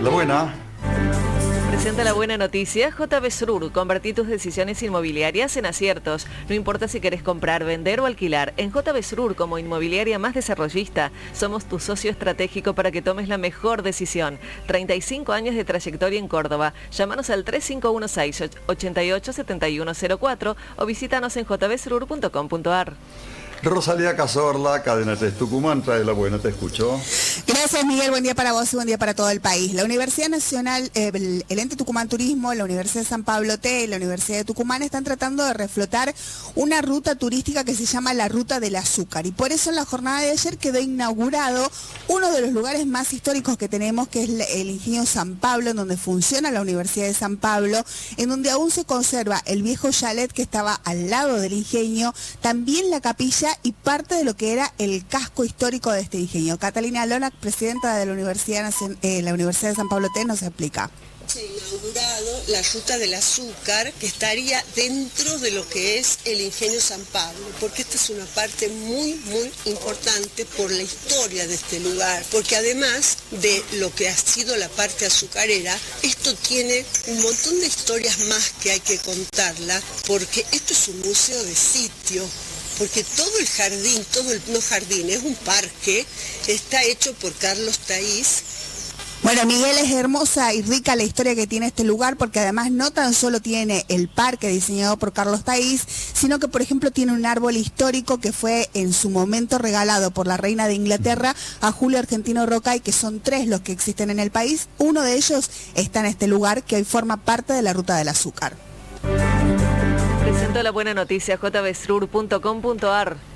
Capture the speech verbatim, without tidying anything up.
La buena. Presenta la buena noticia. J B Srur, convertí tus decisiones inmobiliarias en aciertos. No importa si querés comprar, vender o alquilar. En J B Srur, como inmobiliaria más desarrollista, somos tu socio estratégico para que tomes la mejor decisión. treinta y cinco años de trayectoria en Córdoba. Llámanos al tres cinco uno seis, ocho ocho siete uno cero cuatro o visítanos en j b srur punto com punto a r. Rosalía Cazorla, Cadena tres Tucumán, trae la buena, te escucho. Gracias, Miguel, buen día para vos y buen día para todo el país. La Universidad Nacional, eh, el, el Ente Tucumán Turismo, la Universidad de San Pablo T y la Universidad de Tucumán están tratando de reflotar una ruta turística que se llama la Ruta del Azúcar. Y por eso en la jornada de ayer quedó inaugurado uno de los lugares más históricos que tenemos, que es el Ingenio San Pablo, en donde funciona la Universidad de San Pablo, en donde aún se conserva el viejo chalet que estaba al lado del ingenio, también la capilla y parte de lo que era el casco histórico de este ingenio. Catalina Lonac, presidenta de la Universidad, eh, la Universidad de San Pablo T, nos explica. Se ha inaugurado la Ruta del Azúcar, que estaría dentro de lo que es el Ingenio San Pablo, porque esta es una parte muy, muy importante por la historia de este lugar, porque además de lo que ha sido la parte azucarera, esto tiene un montón de historias más que hay que contarla, porque esto es un museo de sitio, porque todo el jardín, todo el, no jardín, es un parque, está hecho por Carlos Taís. Bueno, Miguel, es hermosa y rica la historia que tiene este lugar, porque además no tan solo tiene el parque diseñado por Carlos Taís, sino que, por ejemplo, tiene un árbol histórico que fue en su momento regalado por la reina de Inglaterra a Julio Argentino Roca, y que son tres los que existen en el país. Uno de ellos está en este lugar, que hoy forma parte de la Ruta del Azúcar. Presento la buena noticia, j b srur punto com punto a r.